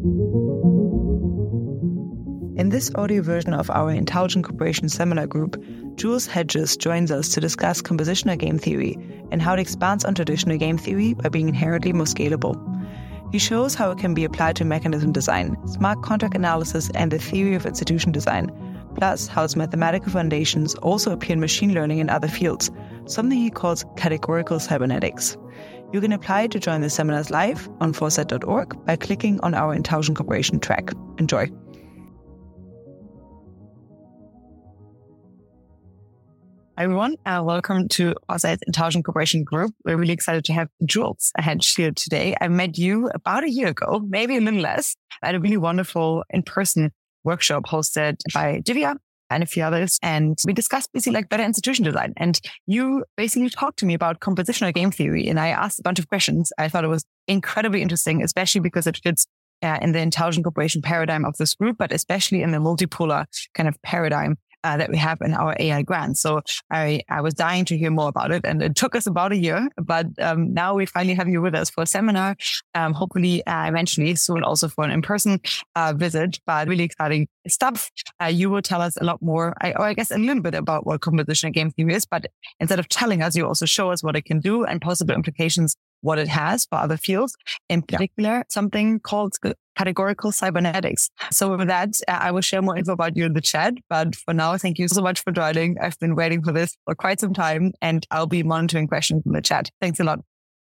In this audio version of our Intelligent Cooperation seminar group, Jules Hedges joins us to discuss compositional game theory and how it expands on traditional game theory by being inherently more scalable. He shows how it can be applied to mechanism design, smart contract analysis, and the theory of institution design, plus how its mathematical foundations also appear in machine learning and other fields, something he calls categorical cybernetics. You can apply to join the seminars live on foresight.org by clicking on our Intelligent Cooperation track. Enjoy. Hi everyone, welcome to Foresight's Intelligent Cooperation Group. We're really excited to have Jules Hedges here today. I met you about a year ago, maybe a little less, at a really wonderful in-person workshop hosted by Divya and a few others. And we discussed basically like better institution design. And you basically talked to me about compositional game theory. And I asked a bunch of questions. I thought it was incredibly interesting, especially because it fits in the intelligent cooperation paradigm of this group, but especially in the multipolar kind of paradigm that we have in our AI grants. So I was dying to hear more about it, and it took us about a year, but now we finally have you with us for a seminar, hopefully eventually soon also for an in-person visit, but really exciting stuff. You will tell us a lot more, I guess a little bit about what compositional game theory is, but instead of telling us, you also show us what it can do and possible implications, what it has for other fields, in particular, something called categorical cybernetics. So with that, I will share more info about you in the chat. But for now, thank you so much for joining. I've been waiting for this for quite some time, and I'll be monitoring questions in the chat. Thanks a lot.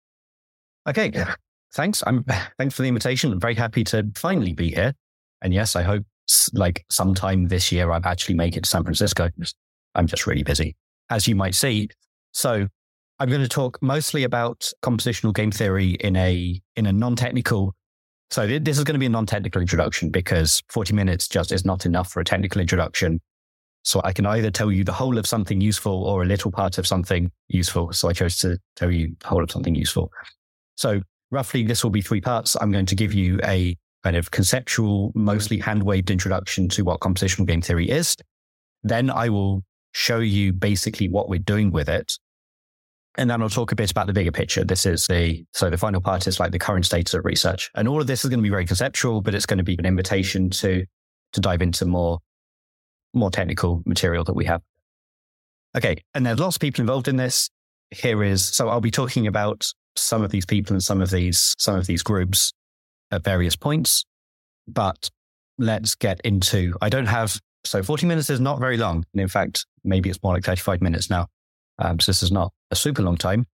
Okay, thanks. Thanks for the invitation. I'm very happy to finally be here. And yes, I hope like sometime this year I'll actually make it to San Francisco. I'm just really busy, as you might see. So I'm going to talk mostly about compositional game theory in a non-technical. So this is going to be a non-technical introduction because 40 minutes just is not enough for a technical introduction. So I can either tell you the whole of something useful or a little part of something useful. So I chose to tell you the whole of something useful. So roughly this will be 3 parts. I'm going to give you a kind of conceptual, mostly hand-waved introduction to what compositional game theory is. Then I will show you basically what we're doing with it. And then I'll talk a bit about the bigger picture. So the final part is like the current status of research. And all of this is going to be very conceptual, but it's going to be an invitation to dive into more technical material that we have. Okay. And there's lots of people involved in this. So I'll be talking about some of these people and some of these groups at various points, but let's get into, 40 minutes is not very long. And in fact, maybe it's more like 35 minutes now. So this is not a super long time.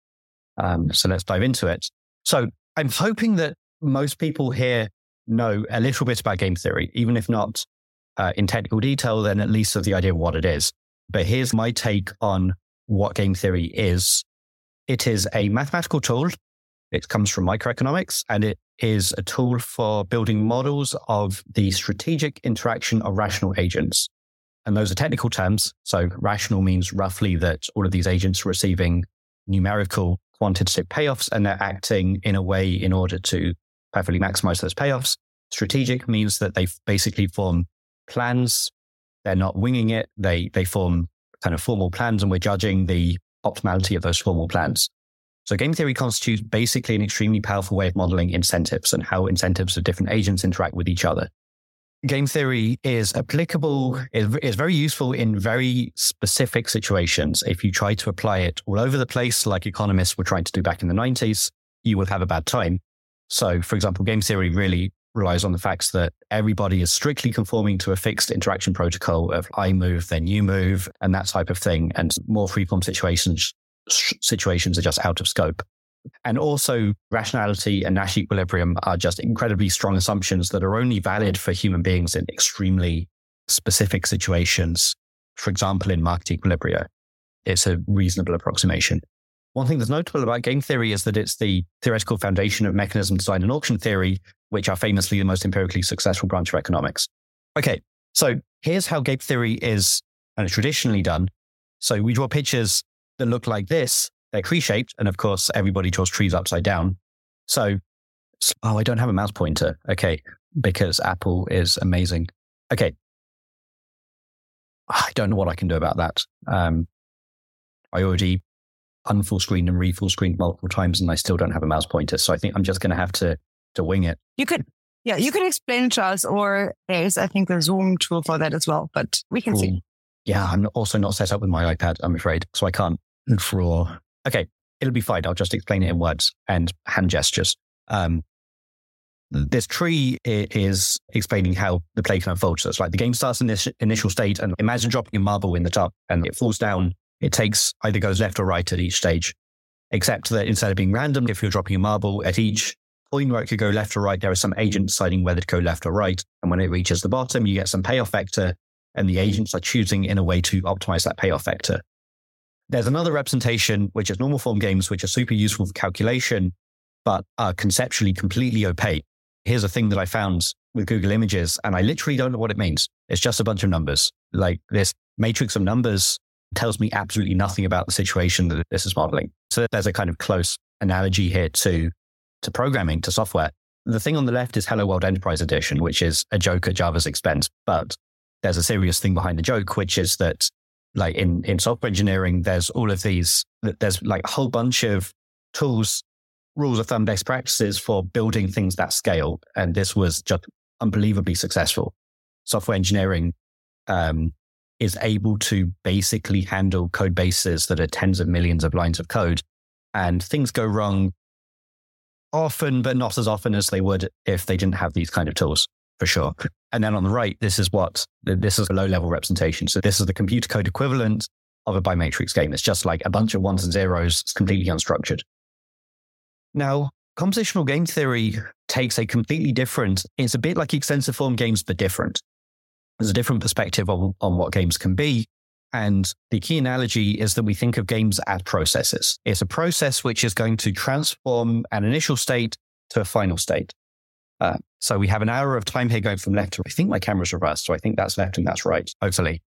So let's dive into it. So I'm hoping that most people here know a little bit about game theory, even if not in technical detail, then at least of the idea of what it is. But here's my take on what game theory is. It is a mathematical tool. It comes from microeconomics, and it is a tool for building models of the strategic interaction of rational agents. And those are technical terms. So rational means roughly that all of these agents are receiving numerical quantitative payoffs and they're acting in a way in order to perfectly maximize those payoffs. Strategic means that they basically form plans. They're not winging it. They form kind of formal plans, and we're judging the optimality of those formal plans. So game theory constitutes basically an extremely powerful way of modeling incentives and how incentives of different agents interact with each other. Game theory is applicable, is very useful in very specific situations. If you try to apply it all over the place, like economists were trying to do back in the 90s, you will have a bad time. So, for example, game theory really relies on the facts that everybody is strictly conforming to a fixed interaction protocol of I move, then you move, and that type of thing. And more freeform situations are just out of scope. And also rationality and Nash equilibrium are just incredibly strong assumptions that are only valid for human beings in extremely specific situations. For example, in market equilibria, it's a reasonable approximation. One thing that's notable about game theory is that it's the theoretical foundation of mechanism design and auction theory, which are famously the most empirically successful branch of economics. Okay, so here's how game theory is traditionally done. So we draw pictures that look like this. They're tree-shaped, and of course, everybody draws trees upside down. So, I don't have a mouse pointer. Okay, because Apple is amazing. Okay. I don't know what I can do about that. I already unfull screened and refull screened multiple times, and I still don't have a mouse pointer. So I think I'm just going to have to wing it. You could Yeah, you can explain it to us, or there's, I think, a Zoom tool for that as well, but we can see. Yeah, I'm also not set up with my iPad, I'm afraid, so I can't draw. Okay, it'll be fine. I'll just explain it in words and hand gestures. This tree is explaining how the play can unfold. So it's like the game starts in this initial state, and imagine dropping a marble in the top and it falls down. It takes either goes left or right at each stage, except that instead of being random, if you're dropping a marble at each point where it could go left or right, there is some agent deciding whether to go left or right. And when it reaches the bottom, you get some payoff vector, and the agents are choosing in a way to optimize that payoff vector. There's another representation, which is normal form games, which are super useful for calculation, but are conceptually completely opaque. Here's a thing that I found with Google Images, and I literally don't know what it means. It's just a bunch of numbers. Like this matrix of numbers tells me absolutely nothing about the situation that this is modeling. So there's a kind of close analogy here to programming, to software. The thing on the left is Hello World Enterprise Edition, which is a joke at Java's expense. But there's a serious thing behind the joke, which is that like in software engineering, there's all of these, there's like a whole bunch of tools, rules of thumb, best practices for building things that scale. And this was just unbelievably successful. Software engineering is able to basically handle code bases that are tens of millions of lines of code. And things go wrong often, but not as often as they would if they didn't have these kind of tools, for sure. And then on the right, this is a low-level representation. So this is the computer code equivalent of a bimatrix game. It's just like a bunch of ones and zeros. It's completely unstructured. Now, compositional game theory takes a completely different, it's a bit like extensive form games, but different. There's a different perspective on what games can be. And the key analogy is that we think of games as processes. It's a process which is going to transform an initial state to a final state. So we have an hour of time here going from left to right. I think my camera's reversed, so I think that's left and that's right, hopefully.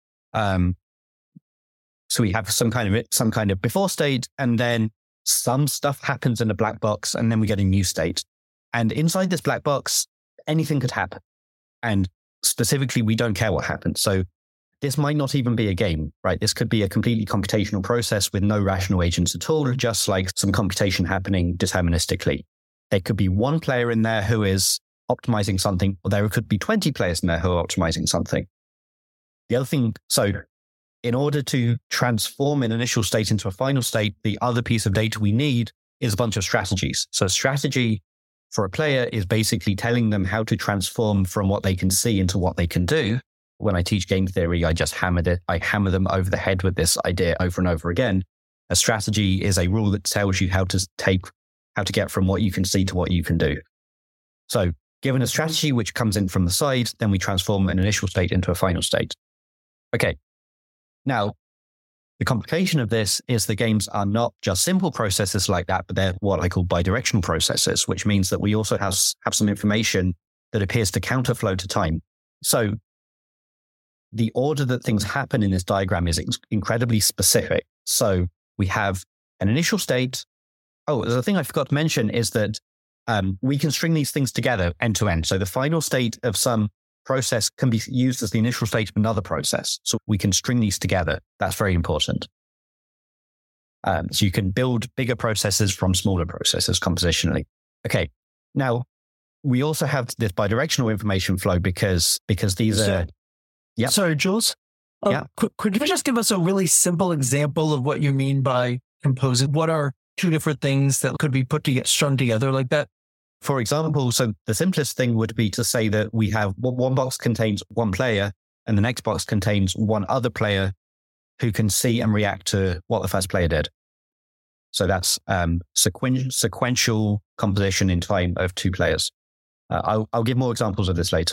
So we have some kind of before state, and then some stuff happens in the black box, and then we get a new state. And inside this black box, anything could happen. And specifically, we don't care what happens. So this might not even be a game, right? This could be a completely computational process with no rational agents at all, just like some computation happening deterministically. There could be one player in there who is optimizing something, or there could be 20 players in there who are optimizing something. The other thing, so in order to transform an initial state into a final state, the other piece of data we need is a bunch of strategies. So strategy for a player is basically telling them how to transform from what they can see into what they can do. When I teach game theory, I just hammer them over the head with this idea over and over again. A strategy is a rule that tells you how to get from what you can see to what you can do. So given a strategy which comes in from the side, then we transform an initial state into a final state. Okay. Now, the complication of this is the games are not just simple processes like that, but they're what I call bidirectional processes, which means that we also have some information that appears to counterflow to time. So the order that things happen in this diagram is incredibly specific. So we have an initial state. Oh, the thing I forgot to mention is that we can string these things together end to end. So the final state of some process can be used as the initial state of another process. So we can string these together. That's very important. So you can build bigger processes from smaller processes compositionally. Okay. Now, we also have this bidirectional information flow because these are... Yeah. Sorry, Jules. Yeah. Could you just give us a really simple example of what you mean by composing? What are two different things that could be strung together like that? For example, so the simplest thing would be to say that we have one box contains one player and the next box contains one other player who can see and react to what the first player did. So that's sequential composition in time of two players. I'll give more examples of this later.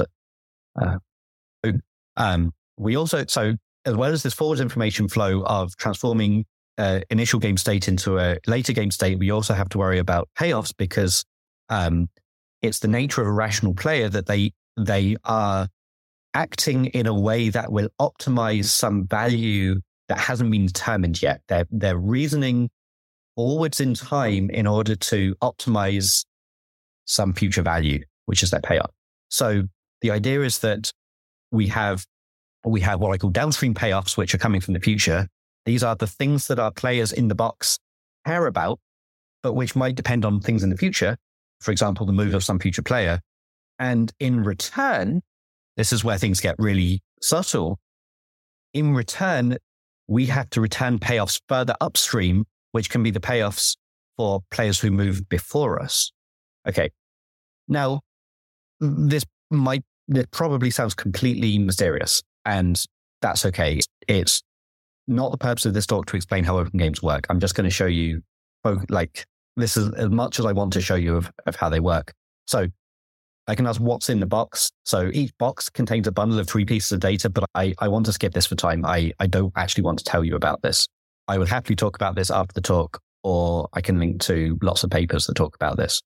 We also, so as well as this forward information flow of transforming initial game state into a later game state, we also have to worry about payoffs because it's the nature of a rational player that they are acting in a way that will optimize some value that hasn't been determined yet. They're reasoning forwards in time in order to optimize some future value, which is their payoff. So the idea is that we have what I call downstream payoffs, which are coming from the future. These are the things that our players in the box care about, but which might depend on things in the future. For example, the move of some future player. And in return, this is where things get really subtle. In return, we have to return payoffs further upstream, which can be the payoffs for players who move before us. Okay. Now, this probably sounds completely mysterious, and that's okay. It's not the purpose of this talk to explain how open games work. I'm just going to show you, this is as much as I want to show you of how they work. So I can ask what's in the box. So each box contains a bundle of 3 pieces of data, but I want to skip this for time. I don't actually want to tell you about this. I would happily talk about this after the talk, or I can link to lots of papers that talk about this.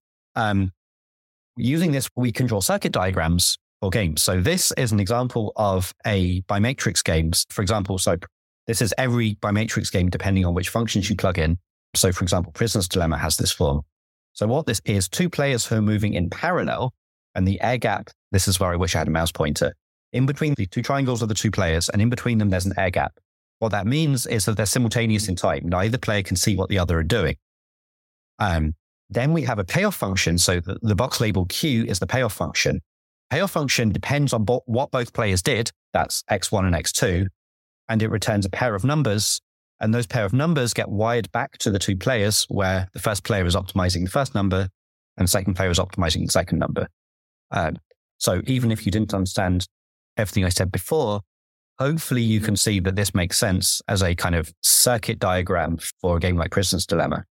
Using this, we can draw circuit diagrams for games. So this is an example of a bimatrix games. For example, so this is every bimatrix game depending on which functions you plug in. So for example, Prisoner's Dilemma has this form. So what this is, 2 players who are moving in parallel, and the air gap, this is where I wish I had a mouse pointer. In between the 2 triangles are the 2 players, and in between them there's an air gap. What that means is that they're simultaneous in time. Neither player can see what the other are doing. Then we have a payoff function. So the box labeled Q is the payoff function. Payoff function depends on what both players did. That's X1 and X2. And it returns a pair of numbers. And those pair of numbers get wired back to the 2 players, where the first player is optimizing the first number and the second player is optimizing the second number. So even if you didn't understand everything I said before, hopefully you can see that this makes sense as a kind of circuit diagram for a game like Prisoner's Dilemma.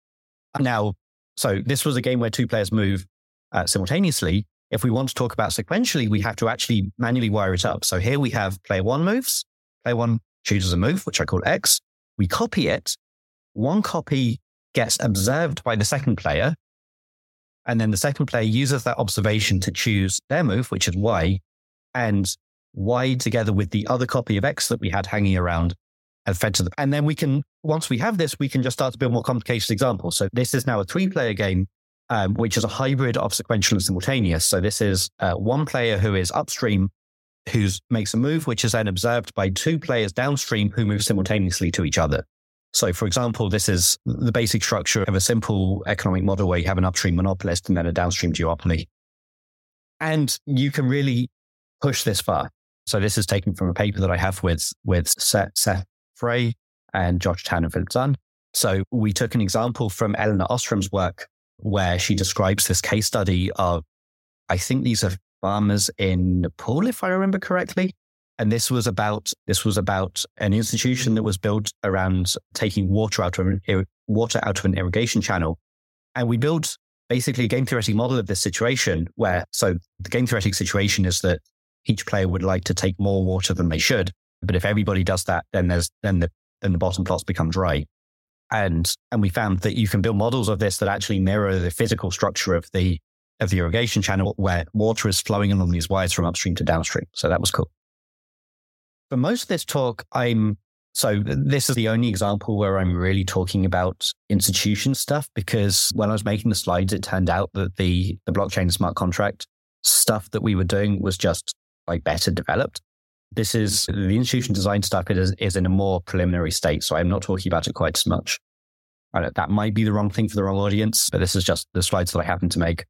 Now, so this was a game where 2 players move simultaneously. If we want to talk about sequentially, we have to actually manually wire it up. So here we have player 1 moves. Player 1 chooses a move, which I call X. We copy it. 1 copy gets observed by the second player. And then the second player uses that observation to choose their move, which is Y, and Y together with the other copy of X that we had hanging around and fed to them. And then we can, once we have this, we can just start to build more complicated examples. So this is now a 3-player game, which is a hybrid of sequential and simultaneous. So this is 1 player who is upstream, who makes a move, which is then observed by 2 players downstream who move simultaneously to each other. So, for example, this is the basic structure of a simple economic model where you have an upstream monopolist and then a downstream duopoly. And you can really push this far. So this is taken from a paper that I have with Seth Frey and Josh Tan and Philip Zahn. So we took an example from Eleanor Ostrom's work where she describes this case study of, I think these are farmers in Nepal, if I remember correctly. And this was about an institution that was built around taking water out of an irrigation channel. And we built basically a game theoretic model of this situation where, so the game theoretic situation is that each player would like to take more water than they should. But if everybody does that, then the bottom plots become dry. And we found that you can build models of this that actually mirror the physical structure of the irrigation channel where water is flowing along these wires from upstream to downstream. So that was cool. For most of this talk, this is the only example where I'm really talking about institution stuff, because when I was making the slides, it turned out that the blockchain smart contract stuff that we were doing was just better developed. This is the institution design stuff is in a more preliminary state. So I'm not talking about it quite as much. I know that might be the wrong thing for the wrong audience, but this is just the slides that I happen to make.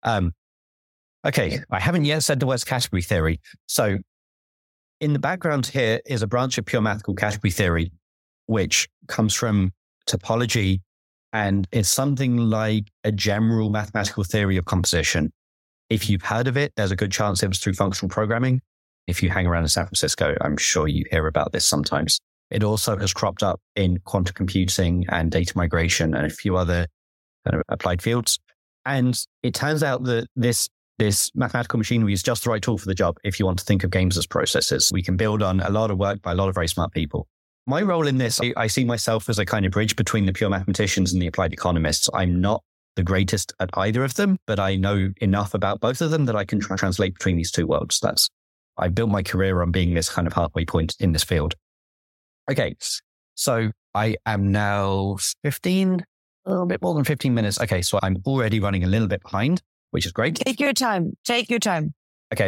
Okay. I haven't yet said the words category theory. So in the background here is a branch of pure math called category theory, which comes from topology and is something like a general mathematical theory of composition. If you've heard of it, there's a good chance it was through functional programming. If you hang around in San Francisco, I'm sure you hear about this sometimes. It also has cropped up in quantum computing and data migration and a few other kind of applied fields. And it turns out that this mathematical machinery is just the right tool for the job if you want to think of games as processes. We can build on a lot of work by a lot of very smart people. My role in this, I see myself as a kind of bridge between the pure mathematicians and the applied economists. I'm not the greatest at either of them, but I know enough about both of them that I can translate between these two worlds. I built my career on being this kind of halfway point in this field. Okay, so I am now a little bit more than 15 minutes. Okay, so I'm already running a little bit behind, which is great. Take your time. Okay.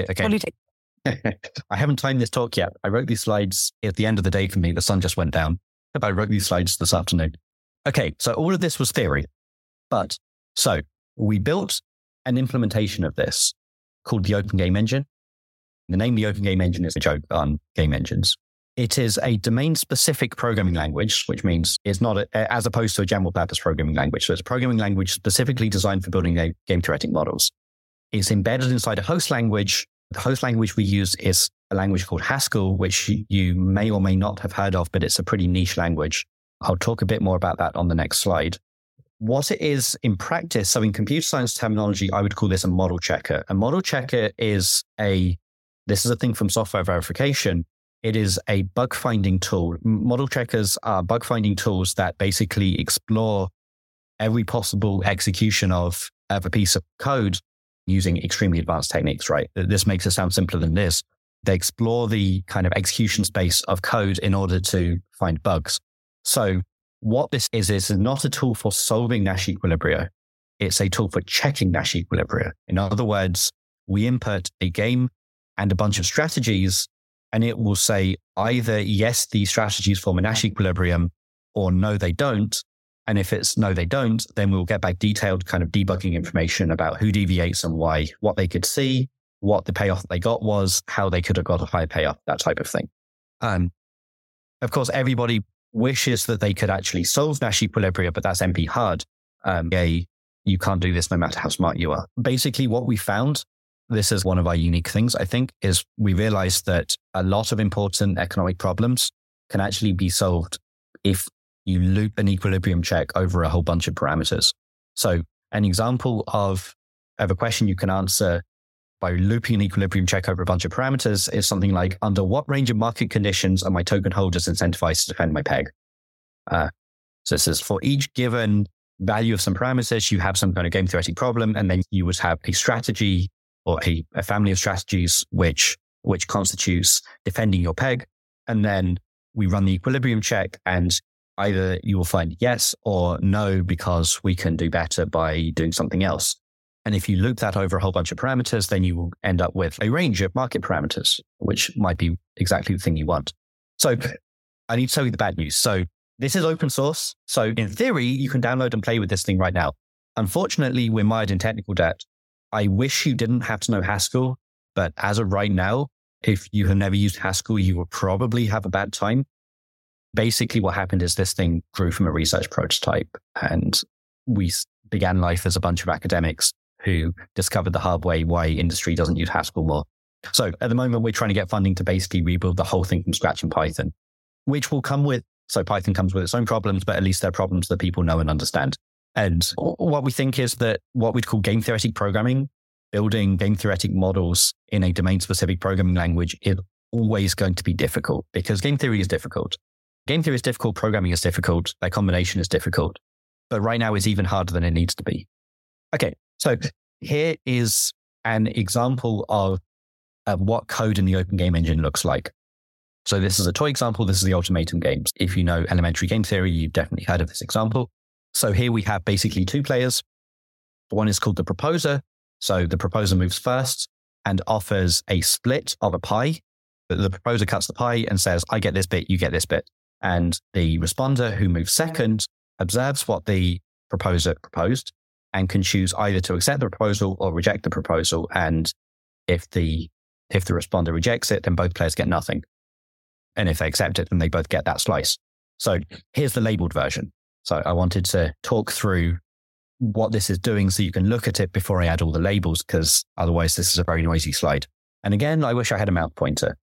I haven't timed this talk yet. I wrote these slides at the end of the day for me. The sun just went down. I wrote these slides this afternoon. Okay, so all of this was theory. So we built an implementation of this. called the Open Game Engine. The name the Open Game Engine is a joke on game engines. It is a domain-specific programming language, which means it's not as opposed to a general-purpose programming language. So it's a programming language specifically designed for building game theoretic models. It's embedded inside a host language. The host language we use is a language called Haskell, which you may or may not have heard of, but it's a pretty niche language. I'll talk a bit more about that on the next slide. What it is in practice, so in computer science terminology, I would call this a model checker. A model checker is this is a thing from software verification. It is a bug finding tool. Model checkers are bug finding tools that basically explore every possible execution of a piece of code using extremely advanced techniques, right? This makes it sound simpler than this. They explore the kind of execution space of code in order to find bugs. So what this is not a tool for solving Nash equilibria. It's a tool for checking Nash equilibria. In other words, we input a game and a bunch of strategies, and it will say either, yes, these strategies form a Nash equilibrium, or no, they don't. And if it's no, they don't, then we'll get back detailed kind of debugging information about who deviates and why, what they could see, what the payoff that they got was, how they could have got a high payoff, that type of thing. Of course, everybody wishes that they could actually solve Nash equilibria, but that's NP hard. You can't do this no matter how smart you are. Basically, what we found, this is one of our unique things, I think, is we realized that a lot of important economic problems can actually be solved if you loop an equilibrium check over a whole bunch of parameters. So an example of a question you can answer by looping an equilibrium check over a bunch of parameters is something like, under what range of market conditions are my token holders incentivized to defend my peg? So it says for each given value of some parameters, you have some kind of game theoretic problem, and then you would have a strategy or a family of strategies which constitutes defending your peg. And then we run the equilibrium check, and either you will find yes or no, because we can do better by doing something else. And if you loop that over a whole bunch of parameters, then you will end up with a range of market parameters, which might be exactly the thing you want. So I need to tell you the bad news. So this is open source. So in theory, you can download and play with this thing right now. Unfortunately, we're mired in technical debt. I wish you didn't have to know Haskell, but as of right now, if you have never used Haskell, you will probably have a bad time. Basically, what happened is this thing grew from a research prototype, and we began life as a bunch of academics who discovered the hard way why industry doesn't use Haskell more. So at the moment, we're trying to get funding to basically rebuild the whole thing from scratch in Python, which will come with, so Python comes with its own problems, but at least they're problems that people know and understand. And what we think is that what we'd call game theoretic programming, building game theoretic models in a domain-specific programming language, is always going to be difficult because game theory is difficult. Game theory is difficult, programming is difficult, their combination is difficult. But right now it's even harder than it needs to be. Okay, so here is an example of what code in the Open Game Engine looks like. So this is a toy example. This is the Ultimatum games. If you know elementary game theory, you've definitely heard of this example. So here we have basically two players. One is called the proposer. So the proposer moves first and offers a split of a pie. The proposer cuts the pie and says, I get this bit, you get this bit. And the responder who moves second observes what the proposer proposed and can choose either to accept the proposal or reject the proposal. And if the responder rejects it, then both players get nothing. And if they accept it, then they both get that slice. So here's the labeled version. So I wanted to talk through what this is doing so you can look at it before I add all the labels, because otherwise this is a very noisy slide. And again, I wish I had a mouse pointer.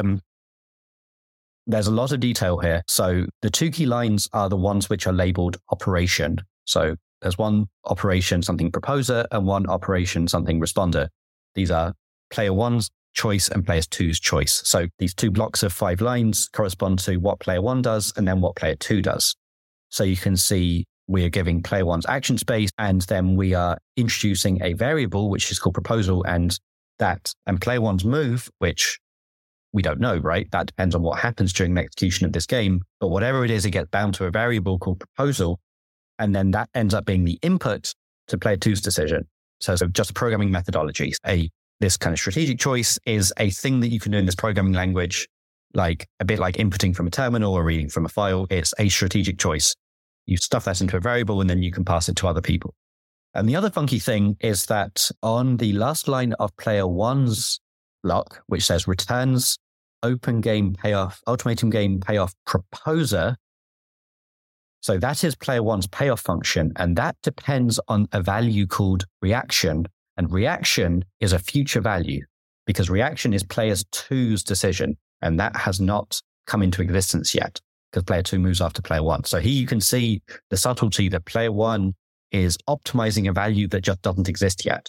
There's a lot of detail here. So the two key lines are the ones which are labeled operation. So there's one operation, something proposer, and one operation, something responder. These are player one's choice and player two's choice. So these two blocks of 5 lines correspond to what player one does and then what player two does. So you can see we are giving player one's action space, and then we are introducing a variable, which is called proposal, and player one's move, which we don't know, right? That depends on what happens during the execution of this game. But whatever it is, it gets bound to a variable called proposal. And then that ends up being the input to player two's decision. So just a programming methodology. This kind of strategic choice is a thing that you can do in this programming language, like a bit like inputting from a terminal or reading from a file. It's a strategic choice. You stuff that into a variable and then you can pass it to other people. And the other funky thing is that on the last line of player one's block, which says returns ultimatum game payoff proposer. So that is player one's payoff function. And that depends on a value called reaction. And reaction is a future value because reaction is player two's decision. And that has not come into existence yet because player two moves after player one. So here you can see the subtlety that player one is optimizing a value that just doesn't exist yet.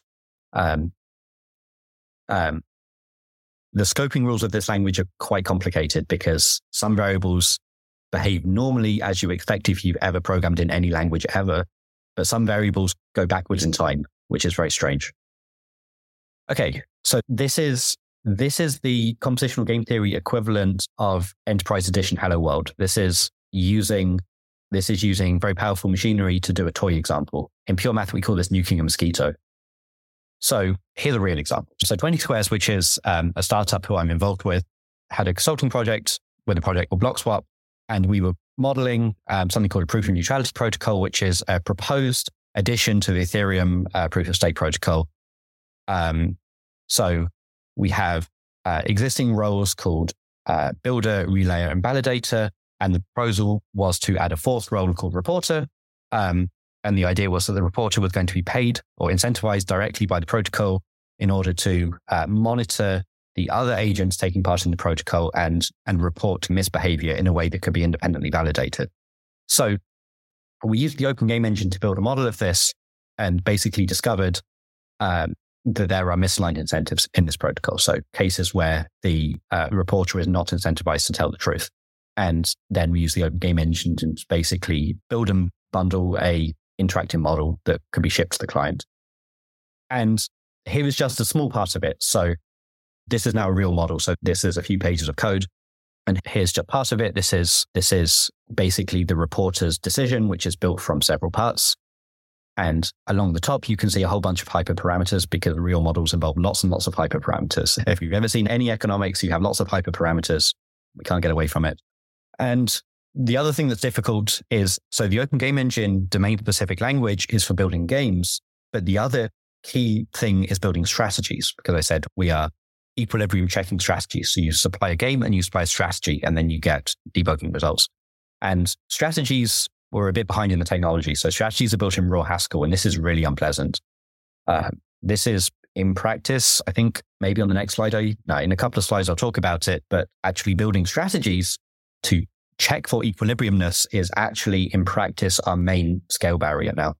The scoping rules of this language are quite complicated because some variables behave normally as you expect if you've ever programmed in any language ever, but some variables go backwards in time, which is very strange. Okay, so this is the compositional game theory equivalent of Enterprise Edition Hello World. This is using very powerful machinery to do a toy example. In pure math, we call this nuking a mosquito. So here's a real example. So 20 Squares, which is a startup who I'm involved with, had a consulting project with a project called BlockSwap, and we were modeling something called a proof of neutrality protocol, which is a proposed addition to the Ethereum proof of stake protocol. So we have existing roles called builder, relayer, and validator, and the proposal was to add a fourth role called reporter. And the idea was that the reporter was going to be paid or incentivized directly by the protocol in order to monitor the other agents taking part in the protocol and report misbehavior in a way that could be independently validated. So we used the Open Game Engine to build a model of this and basically discovered that there are misaligned incentives in this protocol. So cases where the reporter is not incentivized to tell the truth. And then we use the Open Game Engine to basically build and bundle a interactive model that could be shipped to the client. And here is just a small part of it. So this is now a real model. So this is a few pages of code. And here's just part of it. This is basically the reporter's decision, which is built from several parts. And along the top, you can see a whole bunch of hyperparameters because real models involve lots and lots of hyperparameters. If you've ever seen any economics, you have lots of hyperparameters. We can't get away from it. And the other thing that's difficult is, so the Open Game Engine domain-specific language is for building games, but the other key thing is building strategies, because I said we are equilibrium checking strategies. So you supply a game and you supply a strategy, and then you get debugging results. And strategies were a bit behind in the technology. So strategies are built in raw Haskell, and this is really unpleasant. This is in practice, I think maybe on the next slide, in a couple of slides, I'll talk about it, but actually building strategies to check for equilibriumness is actually in practice our main scale barrier now.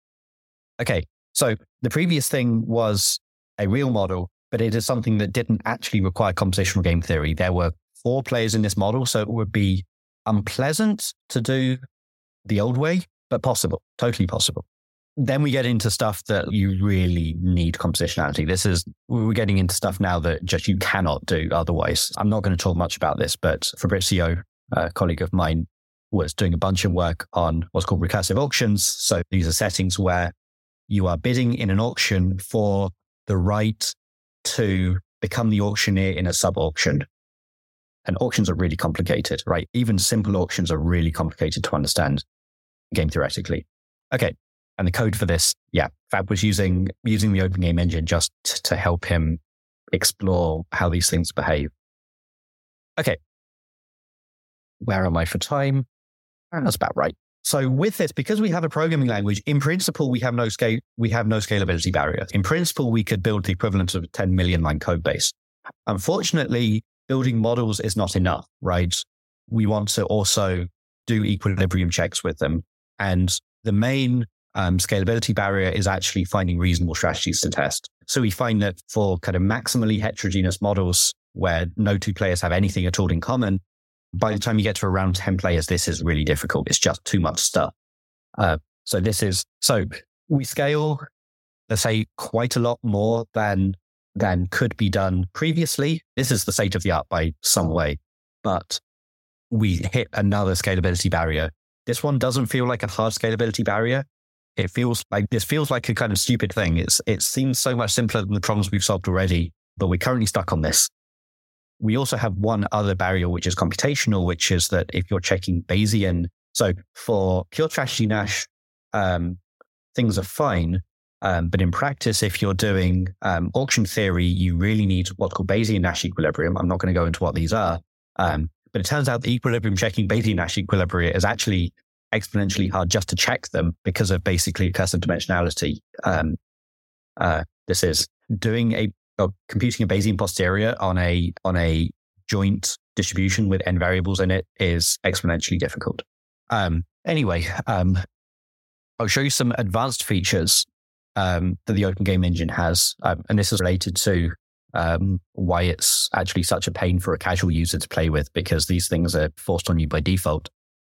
Okay, so the previous thing was a real model, but it is something that didn't actually require compositional game theory. There were 4 players in this model, so it would be unpleasant to do the old way, but possible, totally possible. Then we get into stuff that you really need compositionality. We're getting into stuff now that just you cannot do otherwise. I'm not going to talk much about this, but Fabrizio, a colleague of mine, was doing a bunch of work on what's called recursive auctions. So these are settings where you are bidding in an auction for the right to become the auctioneer in a sub-auction. And auctions are really complicated, right? Even simple auctions are really complicated to understand game theoretically. Okay. And the code for this, Fab was using the Open Game Engine just to help him explore how these things behave. Okay. Where am I for time? That's about right. So with this, because we have a programming language, in principle, we have no scalability barrier. In principle, we could build the equivalent of a 10 million line code base. Unfortunately, building models is not enough, right? We want to also do equilibrium checks with them. And the main scalability barrier is actually finding reasonable strategies to test. So we find that for kind of maximally heterogeneous models where no 2 players have anything at all in common, by the time you get to around 10 players, this is really difficult. It's just too much stuff. So we scale, let's say, quite a lot more than could be done previously. This is the state of the art by some way, but we hit another scalability barrier. This one doesn't feel like a hard scalability barrier. This feels like a kind of stupid thing. It seems so much simpler than the problems we've solved already, but we're currently stuck on this. We also have one other barrier, which is computational, which is that if you're checking Bayesian, so for pure strategy Nash, things are fine. But in practice, if you're doing auction theory, you really need what's called Bayesian-Nash equilibrium. I'm not going to go into what these are. But it turns out the equilibrium checking Bayesian-Nash equilibria is actually exponentially hard just to check them because of basically recursive dimensionality. This is doing computing a Bayesian posterior on a joint distribution with n variables in it is exponentially difficult. Anyway, I'll show you some advanced features that the OpenGame engine has, and this is related to why it's actually such a pain for a casual user to play with, because these things are forced on you by default.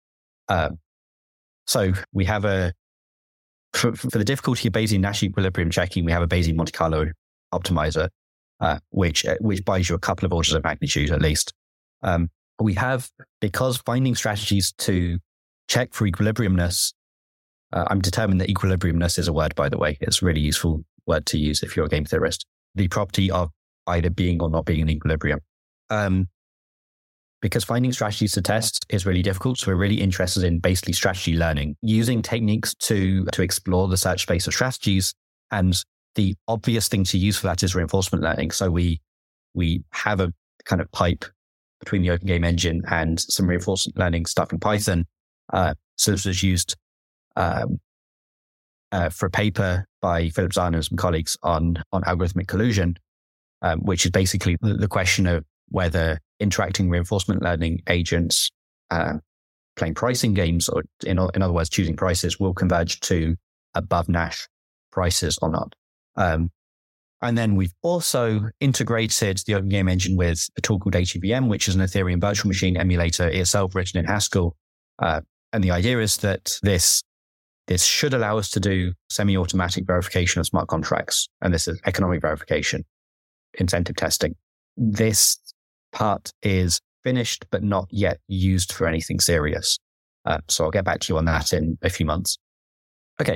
So we have for the difficulty of Bayesian-Nash equilibrium checking, we have a Bayesian Monte Carlo optimizer, which buys you a couple of orders of magnitude at least. We have, because finding strategies to check for equilibriumness, I'm determined that equilibriumness is a word, by the way. It's a really useful word to use if you're a game theorist. The property of either being or not being in equilibrium. Because finding strategies to test is really difficult. So we're really interested in basically strategy learning, using techniques to explore the search space of strategies. And the obvious thing to use for that is reinforcement learning. So we have a kind of pipe between the OpenGame engine and some reinforcement learning stuff in Python. So this was used for a paper by Philip Zahner and some colleagues on algorithmic collusion, which is basically the question of whether interacting reinforcement learning agents playing pricing games, or in other words, choosing prices, will converge to above Nash prices or not. And then we've also integrated the OpenGame engine with a tool called HEVM, which is an Ethereum virtual machine emulator itself written in Haskell. And the idea is that this should allow us to do semi-automatic verification of smart contracts. And this is economic verification, incentive testing. This part is finished, but not yet used for anything serious. So I'll get back to you on that in a few months. Okay.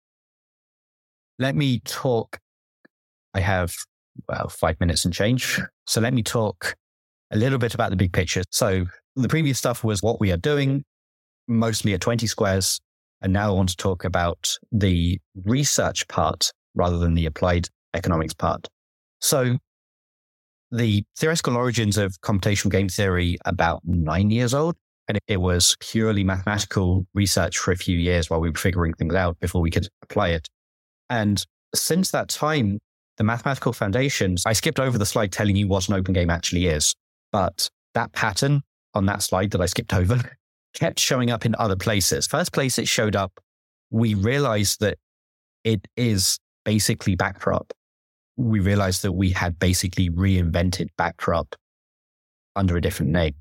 Let me talk. I have, 5 minutes and change. So let me talk a little bit about the big picture. So the previous stuff was what we are doing, mostly at 20 Squares. And now I want to talk about the research part rather than the applied economics part. So the theoretical origins of computational game theory about 9 years old. And it was purely mathematical research for a few years while we were figuring things out before we could apply it. And since that time, the mathematical foundations, I skipped over the slide telling you what an OpenGame actually is, but that pattern on that slide that I skipped over kept showing up in other places. First place it showed up, we realized that it is basically backprop. We realized that we had basically reinvented backprop under a different name.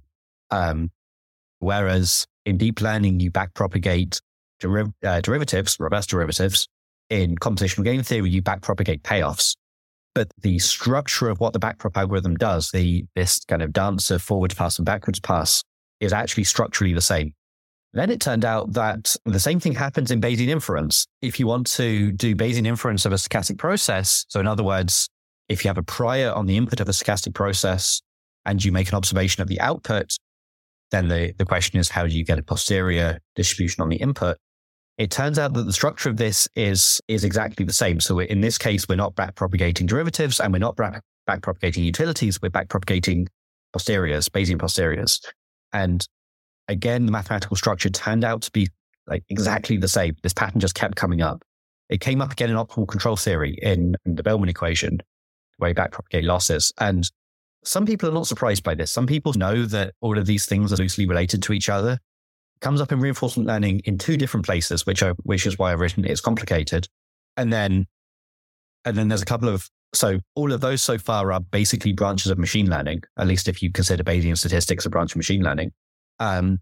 Whereas in deep learning, you backpropagate derivatives, reverse derivatives. In computational game theory, you backpropagate payoffs. But the structure of what the backprop algorithm does, this kind of dance of forward pass and backwards pass, is actually structurally the same. Then it turned out that the same thing happens in Bayesian inference. If you want to do Bayesian inference of a stochastic process, so in other words, if you have a prior on the input of a stochastic process and you make an observation of the output, then the question is, how do you get a posterior distribution on the input? It turns out that the structure of this is exactly the same. So in this case, we're not backpropagating derivatives and we're not backpropagating utilities. We're backpropagating posteriors, Bayesian posteriors. And again, the mathematical structure turned out to be like exactly the same. This pattern just kept coming up. It came up again in optimal control theory in the Bellman equation, where you backpropagate losses. And some people are not surprised by this. Some people know that all of these things are loosely related to each other. It comes up in reinforcement learning in two different places, which is why I've written it's complicated. And then there's a couple of, so all of those so far are basically branches of machine learning, at least if you consider Bayesian statistics a branch of machine learning. But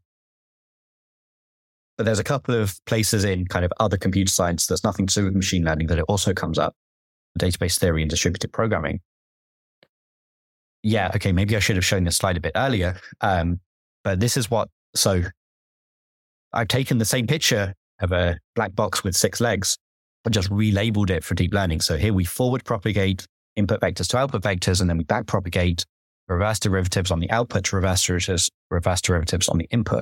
there's a couple of places in kind of other computer science that's nothing to do with machine learning that it also comes up. Database theory and distributed programming. Yeah, okay, maybe I should have shown this slide a bit earlier. But this is so I've taken the same picture of a black box with 6 legs and just relabeled it for deep learning. So here we forward propagate input vectors to output vectors, and then we back propagate reverse derivatives on the output to reverse derivatives on the input.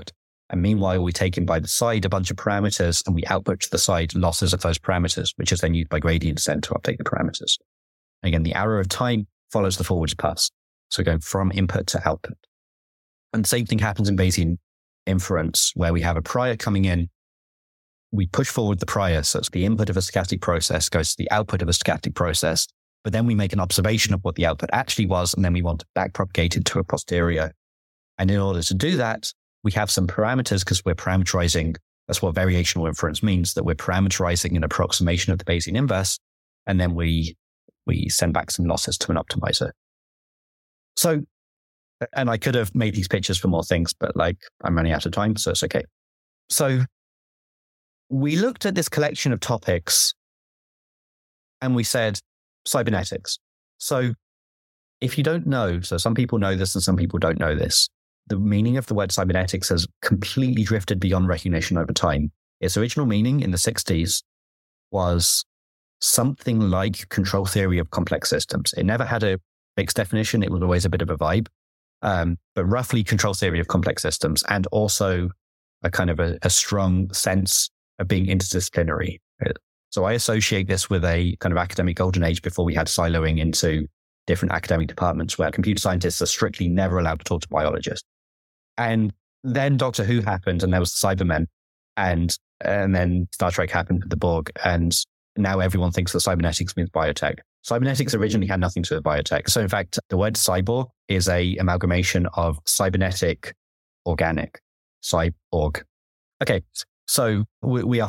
And meanwhile, we take in by the side a bunch of parameters and we output to the side losses of those parameters, which is then used by gradient descent to update the parameters. And again, the arrow of time follows the forwards pass. So we're going from input to output. And the same thing happens in Bayesian inference, where we have a prior coming in. We push forward the prior, so it's the input of a stochastic process goes to the output of a stochastic process. But then we make an observation of what the output actually was, and then we want to backpropagate it to a posterior. And in order to do that, we have some parameters because we're parameterizing. That's what variational inference means, that we're parameterizing an approximation of the Bayesian inverse. And then we send back some losses to an optimizer. So, and I could have made these pictures for more things, but I'm running out of time, so it's okay. So we looked at this collection of topics and we said cybernetics. So if you don't know, so some people know this and some people don't know this, the meaning of the word cybernetics has completely drifted beyond recognition over time. Its original meaning in the 60s was something like control theory of complex systems. It never had a fixed definition. It was always a bit of a vibe. But roughly control theory of complex systems, and also a kind of a strong sense of being interdisciplinary. So I associate this with a kind of academic golden age before we had siloing into different academic departments where computer scientists are strictly never allowed to talk to biologists. And then Doctor Who happened and there was the Cybermen, and then Star Trek happened with the Borg, and now everyone thinks that cybernetics means biotech. Cybernetics originally had nothing to do with biotech. So in fact, the word cyborg is a amalgamation of cybernetic, organic, cyborg. Okay, so we're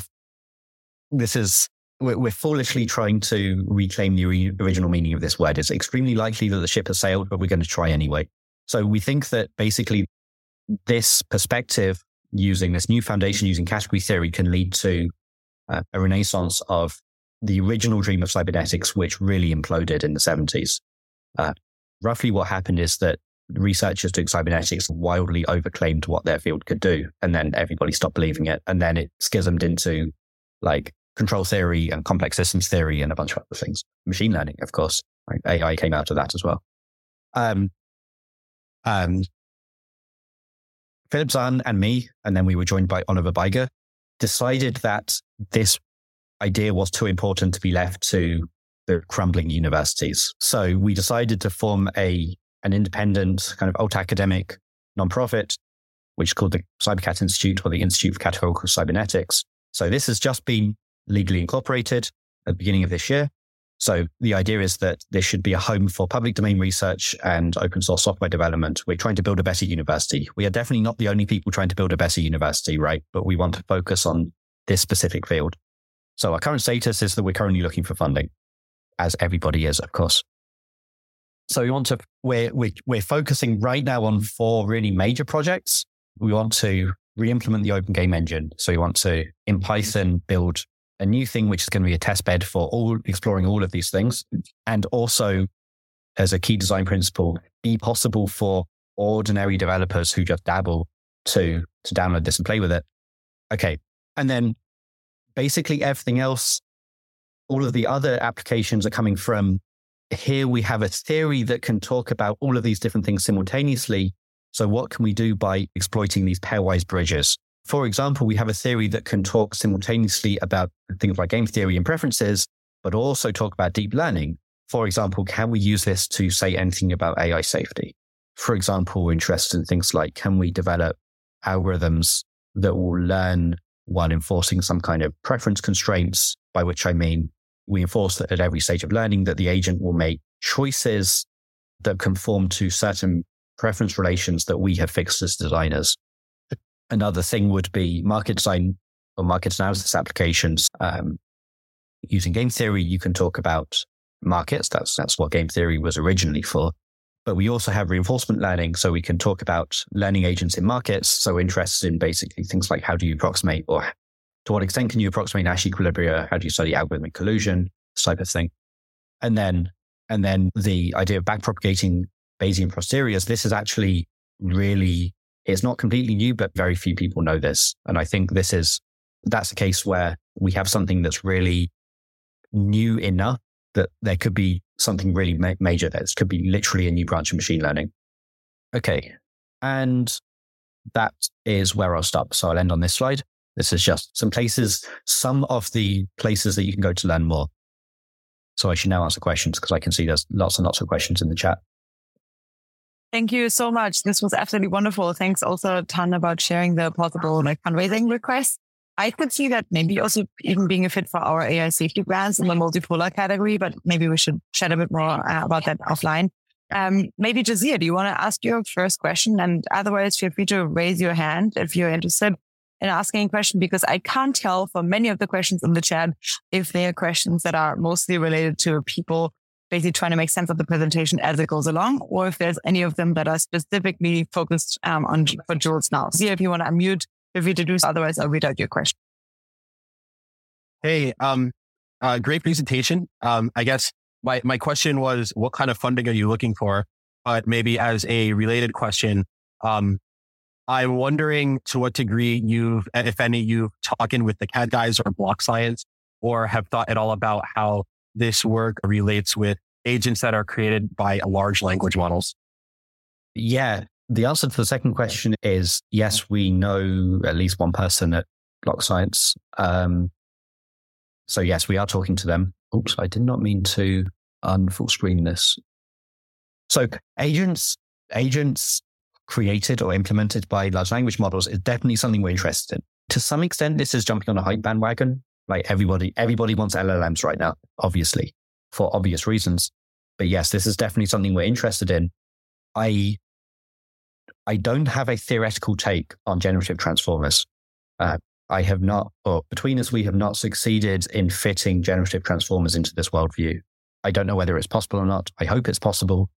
foolishly trying to reclaim the original meaning of this word. It's extremely likely that the ship has sailed, but we're going to try anyway. So we think that basically this perspective, using this new foundation, using category theory, can lead to a renaissance of the original dream of cybernetics, which really imploded in the 70s. Roughly what happened is that researchers doing cybernetics wildly overclaimed what their field could do, and then everybody stopped believing it. And then it schismed into control theory and complex systems theory and a bunch of other things. Machine learning, of course. AI came out of that as well. Philip Zahn and me, and then we were joined by Oliver Beiger, decided that this idea was too important to be left to the crumbling universities. So we decided to form an independent kind of alt academic nonprofit, which is called the CyberCat Institute, or the Institute for Categorical Cybernetics. So this has just been legally incorporated at the beginning of this year. So the idea is that this should be a home for public domain research and open source software development. We're trying to build a better university. We are definitely not the only people trying to build a better university, right? But we want to focus on this specific field. So our current status is that we're currently looking for funding, as everybody is, of course. So we're focusing right now on 4 really major projects. We want to re-implement the Open Game Engine. So we want to, in Python, build a new thing, which is going to be a test bed for exploring all of these things. And also, as a key design principle, be possible for ordinary developers who just dabble to download this and play with it. Okay. And then basically everything else, all of the other applications are coming from here. We have a theory that can talk about all of these different things simultaneously. So what can we do by exploiting these pairwise bridges? For example, we have a theory that can talk simultaneously about things like game theory and preferences, but also talk about deep learning. For example, can we use this to say anything about AI safety? For example, we're interested in things like, can we develop algorithms that will learn while enforcing some kind of preference constraints, by which I mean we enforce that at every stage of learning that the agent will make choices that conform to certain preference relations that we have fixed as designers. Another thing would be market design or market analysis applications. Using game theory, you can talk about markets. That's what game theory was originally for. But we also have reinforcement learning, so we can talk about learning agents in markets. So we're interested in basically things like how do you approximate, or to what extent can you approximate Nash equilibria? How do you study algorithmic collusion? This type of thing. And then the idea of backpropagating Bayesian posteriors. This is actually really, it's not completely new, but very few people know this. And I think that's a case where we have something that's really new enough that there could be something really major. That could be literally a new branch of machine learning. Okay. And that is where I'll stop. So I'll end on this slide. This is just some of the places that you can go to learn more. So I should now answer questions because I can see there's lots and lots of questions in the chat. Thank you so much. This was absolutely wonderful. Thanks also a ton about sharing the possible fundraising requests. I could see that maybe also even being a fit for our AI safety grants in the multipolar category, but maybe we should chat a bit more about that offline. Maybe Jazia, do you want to ask your first question? And otherwise, feel free to raise your hand if you're interested in asking a question, because I can't tell from many of the questions in the chat if they are questions that are mostly related to people basically trying to make sense of the presentation as it goes along, or if there's any of them that are specifically focused on for Jules now. Jazia, if you want to unmute, feel free to do so. Otherwise, I'll read out your question. Hey, great presentation. I guess my question was, what kind of funding are you looking for? But maybe as a related question, I'm wondering to what degree if any, you've talking with the CAD guys or Block Science, or have thought at all about how this work relates with agents that are created by large language models. Yeah. The answer to the second question is yes, we know at least one person at Block Science. So yes, we are talking to them. Oops, I did not mean to unfull screen this. So agents created or implemented by large language models is definitely something we're interested in. To some extent, this is jumping on a hype bandwagon. Like everybody wants LLMs right now, obviously, for obvious reasons. But yes, this is definitely something we're interested in. I don't have a theoretical take on generative transformers. I have not, or between us, we have not succeeded in fitting generative transformers into this worldview. I don't know whether it's possible or not. I hope it's possible.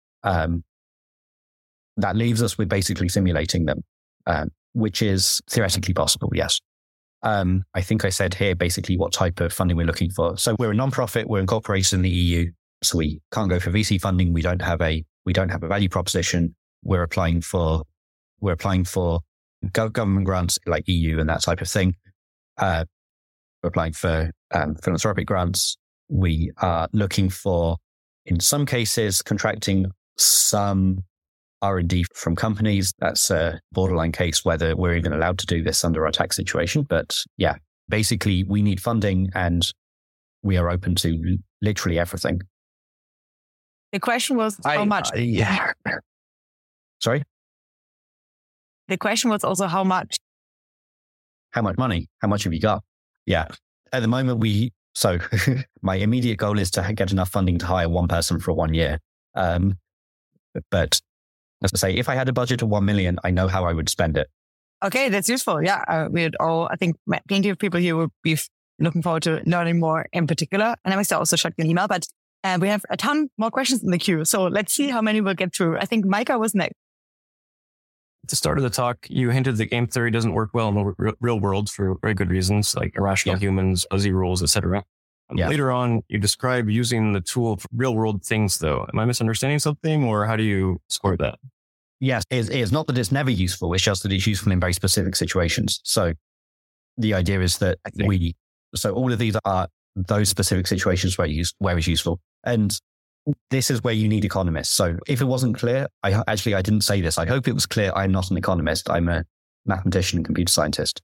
That leaves us with basically simulating them, which is theoretically possible, yes. I think I said here basically what type of funding we're looking for. So we're a nonprofit, we're incorporated in the EU, so we can't go for VC funding. We don't have a value proposition. We're applying for government grants like EU and that type of thing. We're applying for philanthropic grants. We are looking for, in some cases, contracting some R&D from companies. That's a borderline case whether we're even allowed to do this under our tax situation. But yeah, basically we need funding and we are open to literally everything. The question was how much? Yeah. Sorry? The question was also how much? How much money? How much have you got? Yeah. At the moment, so my immediate goal is to get enough funding to hire one person for 1 year. But as I say, if I had a budget of 1 million, I know how I would spend it. Okay, that's useful. Yeah, I think plenty of people here would be looking forward to learning more in particular. And I must also shot you an email, but we have a ton more questions in the queue. So let's see how many we'll get through. I think Micah was next. At the start of the talk, you hinted that game theory doesn't work well in the real world for very good reasons, like irrational humans, fuzzy rules, etc. Later on, you describe using the tool for real world things, though. Am I misunderstanding something, or how do you score that? Yes, it is not that it's never useful. It's just that it's useful in very specific situations. So the idea is that so all of these are those specific situations where it's useful. And this is where you need economists. So if it wasn't clear, I didn't say this. I hope it was clear. I'm not an economist. I'm a mathematician and computer scientist.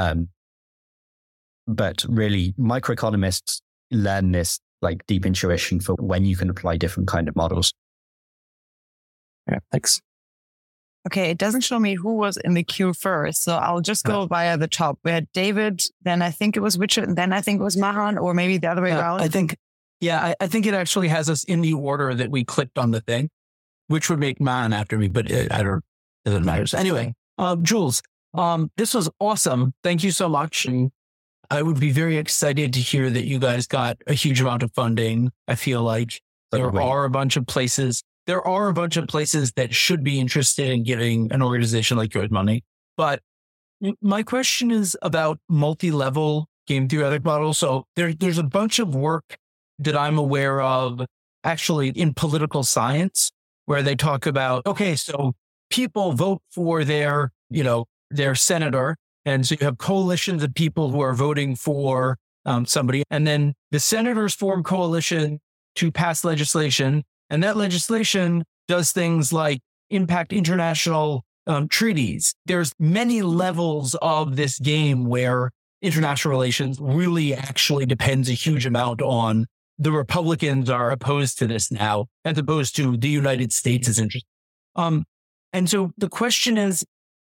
But really, microeconomists learn this like deep intuition for when you can apply different kind of models. Yeah, thanks. Okay, it doesn't show me who was in the queue first, so I'll just go via the top. We had David, then I think it was Richard, and then I think it was Mahan, or maybe the other way around. I think it actually has us in the order that we clicked on the thing, which would make Mahan after me, but it doesn't matter. So anyway, Jules, this was awesome. Thank you so much. And I would be very excited to hear that you guys got a huge amount of funding. I feel like there are a bunch of places that should be interested in giving an organization like yours money. But my question is about multi-level game theoretic models. So there's a bunch of work that I'm aware of actually in political science where they talk about, okay, so people vote for their senator. And so you have coalitions of people who are voting for somebody. And then the senators form coalition to pass legislation. And that legislation does things like impact international treaties. There's many levels of this game where international relations really actually depends a huge amount on the Republicans are opposed to this now, as opposed to the United States is interested. And so the question is,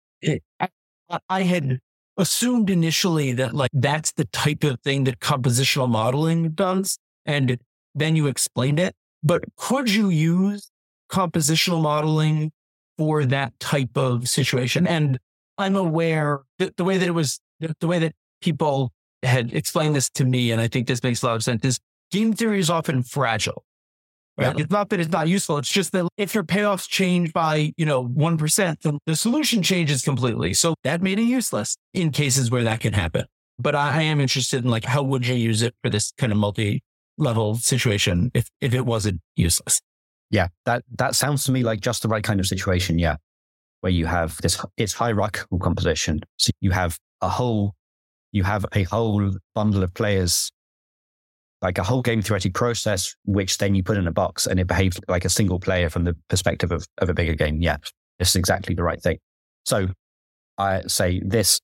I had assumed initially that like that's the type of thing that compositional modeling does, and then you explained it. But could you use compositional modeling for that type of situation? And I'm aware that the way that people had explained this to me, and I think this makes a lot of sense, is game theory is often fragile. Right? Yeah. It's not that it's not useful. It's just that if your payoffs change by, 1%, then the solution changes completely. So that made it useless in cases where that can happen. But I am interested in like, how would you use it for this kind of multi-level situation if it wasn't useless? Yeah, that sounds to me like just the right kind of situation. Yeah. Where you have it's hierarchical composition. So you have a whole bundle of players, like a whole game theoretic process, which then you put in a box and it behaves like a single player from the perspective of a bigger game. Yeah, it's exactly the right thing. So I say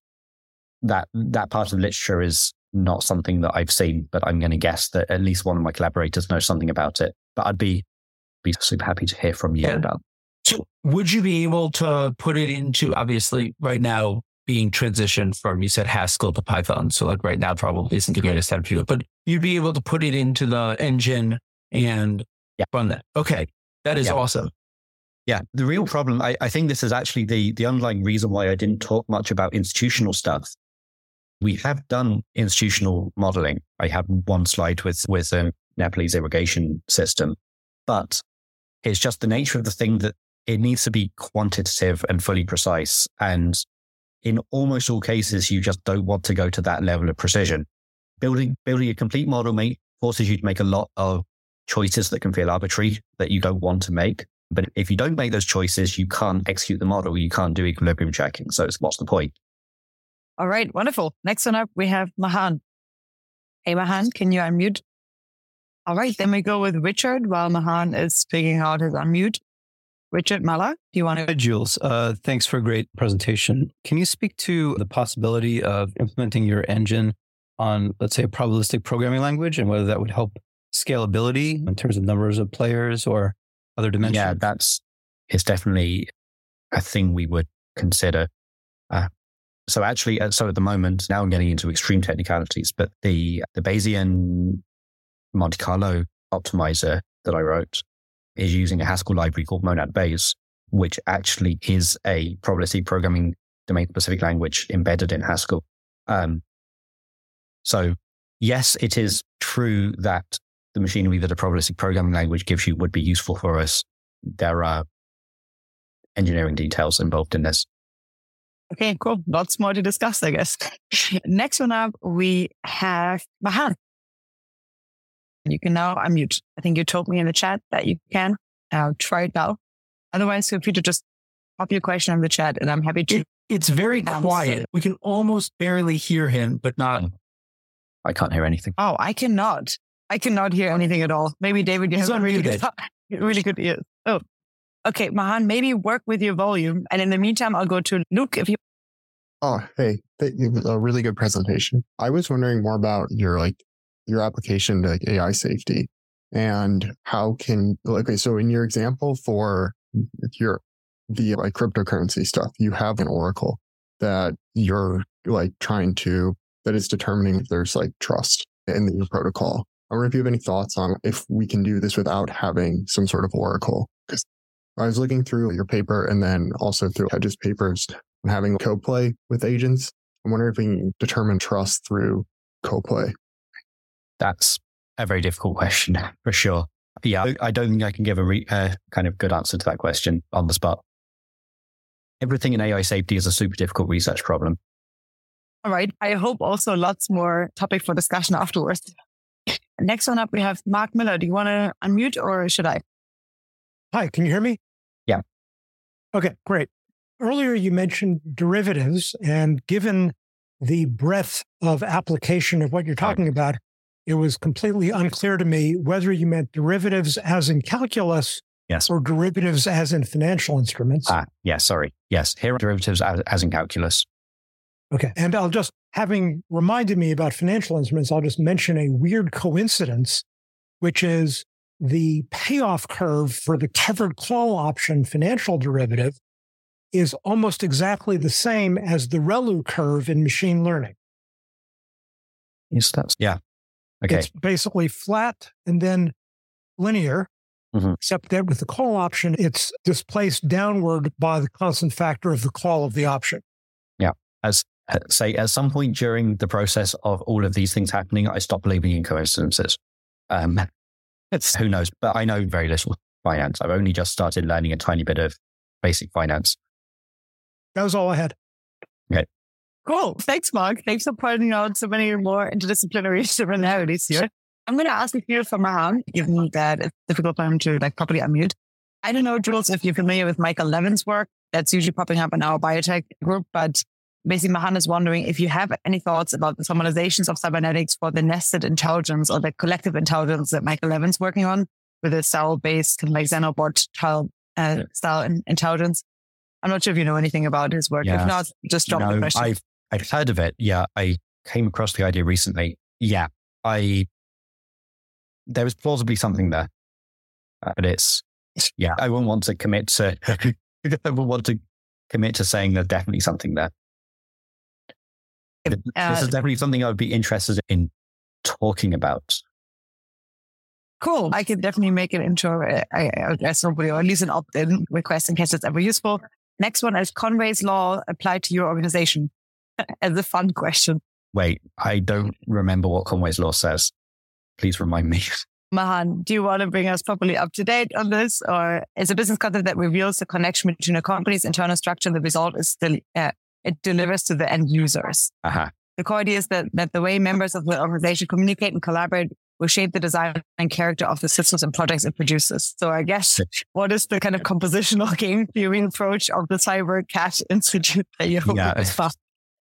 that part of the literature is not something that I've seen, but I'm going to guess that at least one of my collaborators knows something about it. But I'd be super happy to hear from you about. So would you be able to put it into, obviously right now, being transitioned from, you said Haskell to Python. So like right now probably isn't the greatest time to do it, but you'd be able to put it into the engine and run that. Okay. That is awesome. Yeah. The real problem, I think this is actually the underlying reason why I didn't talk much about institutional stuff. We have done institutional modeling. I have one slide with Nepalese irrigation system, but it's just the nature of the thing that it needs to be quantitative and fully precise. And in almost all cases, you just don't want to go to that level of precision. Building a complete model forces you to make a lot of choices that can feel arbitrary that you don't want to make. But if you don't make those choices, you can't execute the model. You can't do equilibrium checking. So what's the point? All right. Wonderful. Next one up, we have Mahan. Hey, Mahan, can you unmute? All right. Then we go with Richard while Mahan is figuring out his unmute. Richard Mala, do you want to? Hi, Jules. Thanks for a great presentation. Can you speak to the possibility of implementing your engine on, let's say, a probabilistic programming language and whether that would help scalability in terms of numbers of players or other dimensions? Yeah, it's definitely a thing we would consider. So at the moment, now I'm getting into extreme technicalities, but the Bayesian Monte Carlo optimizer that I wrote is using a Haskell library called Monad Bayes, which actually is a probabilistic programming domain-specific language embedded in Haskell. So yes, it is true that the machinery that a probabilistic programming language gives you would be useful for us. There are engineering details involved in this. Okay, cool. Lots more to discuss, I guess. Next one up, we have Mahan. You can now unmute. I think you told me in the chat that you can. Try it now. Otherwise, feel free to just pop your question in the chat and I'm happy to. It's very quiet. We can almost barely hear him, but not. I can't hear anything. Oh, I cannot hear anything at all. Maybe David, you have really good ears. Oh, okay. Mahan, maybe work with your volume. And in the meantime, I'll go to Luke if you. Oh, hey, a really good presentation. I was wondering more about your application to AI safety and how so in your example for the cryptocurrency stuff, you have an oracle that you're that is determining if there's trust in your protocol. I wonder if you have any thoughts on if we can do this without having some sort of oracle. Because I was looking through your paper and then also through Hedge's papers and having co-play with agents. I wonder if we can determine trust through co-play. That's a very difficult question, for sure. Yeah, I don't think I can give a kind of good answer to that question on the spot. Everything in AI safety is a super difficult research problem. All right. I hope also lots more topic for discussion afterwards. Next one up, we have Mark Miller. Do you want to unmute or should I? Hi, can you hear me? Yeah. Okay, great. Earlier you mentioned derivatives, and given the breadth of application of what you're talking about, it was completely unclear to me whether you meant derivatives as in calculus Yes. or derivatives as in financial instruments. Yes, sorry. Yes, here are derivatives as in calculus. Okay. And having reminded me about financial instruments, I'll just mention a weird coincidence, which is the payoff curve for the tethered call option financial derivative is almost exactly the same as the ReLU curve in machine learning. Yes, yeah. Okay. It's basically flat and then linear, except that with the call option, it's displaced downward by the constant factor of the call of the option. Yeah. At some point during the process of all of these things happening, I stopped believing in coincidences. Who knows? But I know very little finance. I've only just started learning a tiny bit of basic finance. That was all I had. Okay. Cool. Thanks, Mark. Thanks for pointing out so many more interdisciplinary similarities here. I'm going to ask you here from Mahan, given that it's difficult for him to properly unmute. I don't know, Jules, if you're familiar with Michael Levin's work. That's usually popping up in our biotech group. But basically, Mahan is wondering if you have any thoughts about the formalizations of cybernetics for the nested intelligence or the collective intelligence that Michael Levin's working on with a cell-based kind of Xenobot style intelligence. I'm not sure if you know anything about his work. Yeah. If not, just drop the question. I've heard of it. Yeah, I came across the idea recently. Yeah, there was plausibly something there, but I wouldn't want to commit to. I wouldn't want to commit to saying there's definitely something there. This is definitely something I would be interested in talking about. Cool. I can definitely make it into I guess somebody, or at least an opt-in request in case it's ever useful. Next one is Conway's Law applied to your organization? As a fun question. Wait, I don't remember what Conway's Law says. Please remind me. Mahan, do you want to bring us properly up to date on this? Or is a business concept that reveals the connection between a company's internal structure and the result is still, it delivers to the end users. The core idea is that the way members of the organization communicate and collaborate will shape the design and character of the systems and projects it produces. So I guess, what is the kind of compositional game theory approach of the Cyber Cat Institute that you hope is fast?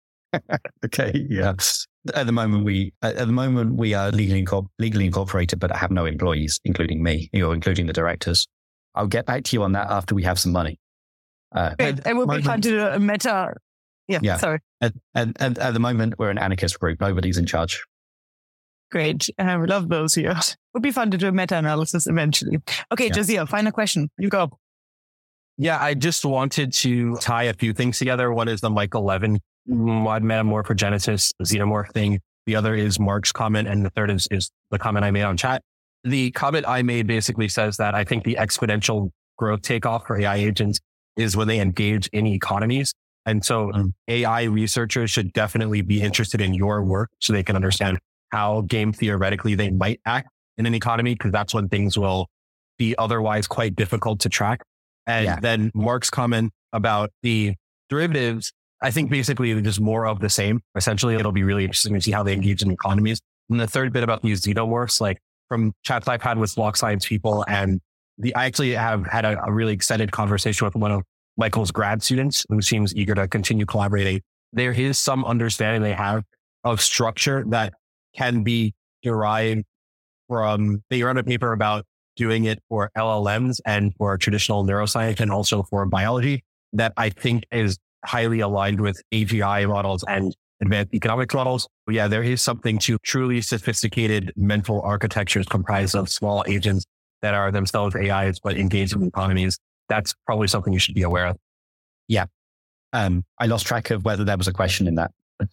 Okay, yeah. At the moment, we are legally incorporated, but have no employees, including me, including the directors. I'll get back to you on that after we have some money. It would be fun to do a meta. Yeah. Sorry. At the moment, we're an anarchist group. Nobody's in charge. Great. We love those here. It would be fun to do a meta-analysis eventually. Okay, Jazeel, final question. You go. Yeah, I just wanted to tie a few things together. One is the Michael Levin Mod Metamorphogenesis xenomorph thing. The other is Mark's comment. And the third is the comment I made on chat. The comment I made basically says that I think the exponential growth takeoff for AI agents is when they engage in economies. And so AI researchers should definitely be interested in your work so they can understand how game theoretically they might act in an economy, because that's when things will be otherwise quite difficult to track. And then Mark's comment about the derivatives, I think basically just more of the same. Essentially, it'll be really interesting to see how they engage in economies. And the third bit about these xenomorphs, like from chats I've had with block science people, and I actually have had a really excited conversation with one of Michael's grad students who seems eager to continue collaborating. There is some understanding they have of structure that can be derived from, they wrote a paper about doing it for LLMs and for traditional neuroscience and also for biology that I think is highly aligned with AGI models and advanced economics models. But yeah, there is something to truly sophisticated mental architectures comprised of small agents that are themselves AIs, but engaged in economies. That's probably something you should be aware of. Yeah. I lost track of whether there was a question in that.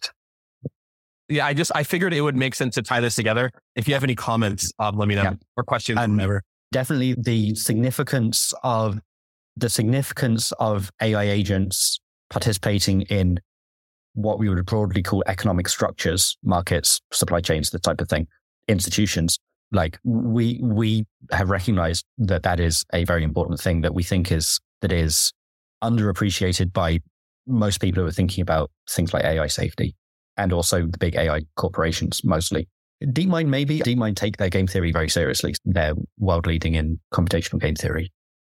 Yeah, I figured it would make sense to tie this together. If you have any comments, let me know, or questions, whatever. Definitely the significance of AI agents participating in what we would broadly call economic structures, markets, supply chains, the type of thing, institutions. Like we have recognized that is a very important thing that we think is underappreciated by most people who are thinking about things like AI safety, and also the big AI corporations mostly. DeepMind take their game theory very seriously. They're world leading in computational game theory.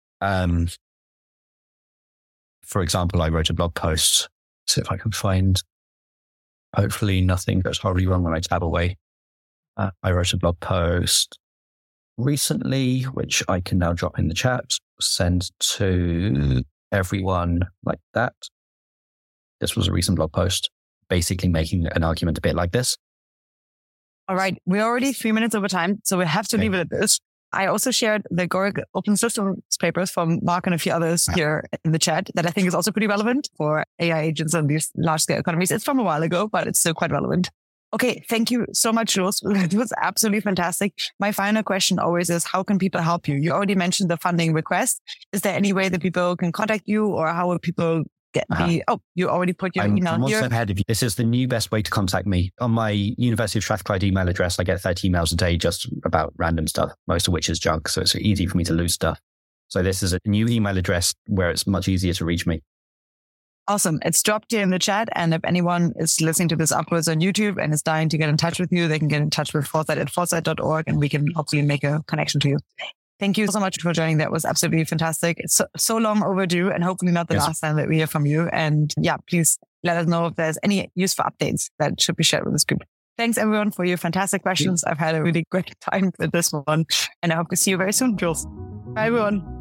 For example, I wrote a blog post. See if I can find, hopefully nothing goes horribly wrong when I tab away. I wrote a blog post recently, which I can now drop in the chat. send to everyone like that. This was a recent blog post, basically making an argument a bit like this. All right. We're already 3 minutes over time, so we have to leave it at this. I also shared the Agoric open systems papers from Mark and a few others here in the chat that I think is also pretty relevant for AI agents on these large scale economies. It's from a while ago, but it's still quite relevant. Okay. Thank you so much, Jules. It was absolutely fantastic. My final question always is, how can people help you? You already mentioned the funding request. Is there any way that people can contact you, or how would people get you already put your email I'm here. also ahead of you. This is the new best way to contact me. On my University of Strathclyde email address, I get 30 emails a day just about random stuff, most of which is junk. So it's easy for me to lose stuff. So this is a new email address where it's much easier to reach me. Awesome. It's dropped here in the chat. And if anyone is listening to this afterwards on YouTube and is dying to get in touch with you, they can get in touch with Foresight at foresight.org and we can hopefully make a connection to you. Thank you so much for joining. That was absolutely fantastic. It's so long overdue and hopefully not the last time that we hear from you. And yeah, please let us know if there's any useful updates that should be shared with this group. Thanks everyone for your fantastic questions. I've had a really great time with this one and I hope to see you very soon, Jules. Bye everyone.